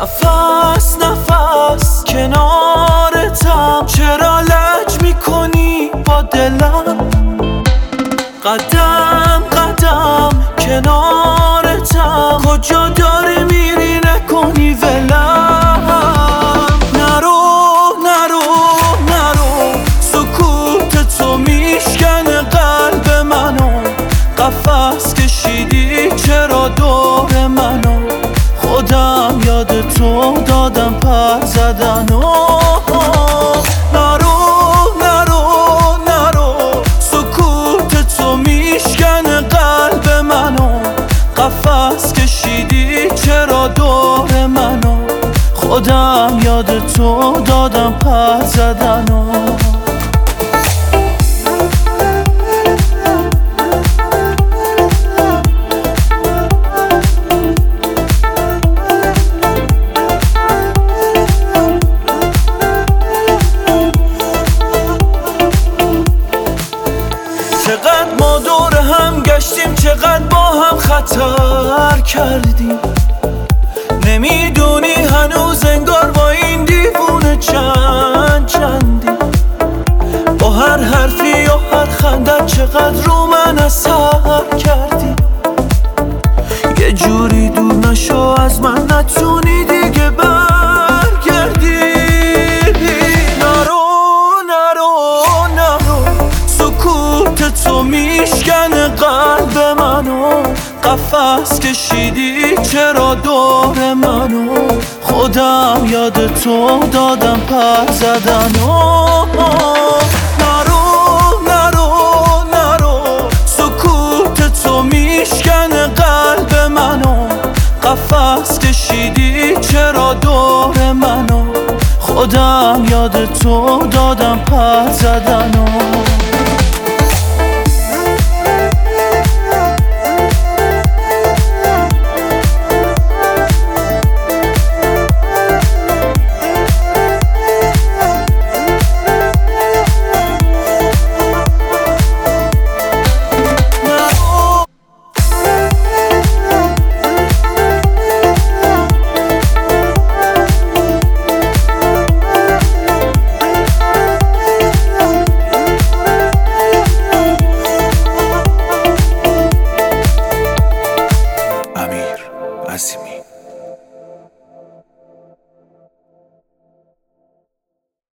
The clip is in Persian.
نفس نفس کنارتم، چرا لج میکنی با دلم؟ قدم قدم کنارتم، کجا داری میری نکنی ولم. نرو نرو نرو، سکوت تو میشکنه قلب منو، قفس کشیدی چرا دور منو، خودم یاد تو دادم پر زدن. نرو نرو نرو، سکوت تو میشکنه قلب منو، قفس کشیدی چرا دور منو، خودم یاد تو دادم پر زدن. چقدر ما دور هم گشتیم، چقدر با هم خطر کردیم، نمیدونی هنوز انگار با این دیوونه چندیم. با هر حرفی و هر خندت چقدر رو من اثر کردی، یه جوری دور نشو از من، نتونی دیگه برگردی. تو میشکنه قلب منو، قفس کشیدی چرا دور منو، خودم یاد تو دادم پر زدن. نرو نرو نرو، سکوت تو میشکنه قلب منو، قفس کشیدی چرا دور منو، خودم یاد تو دادم پر زدن.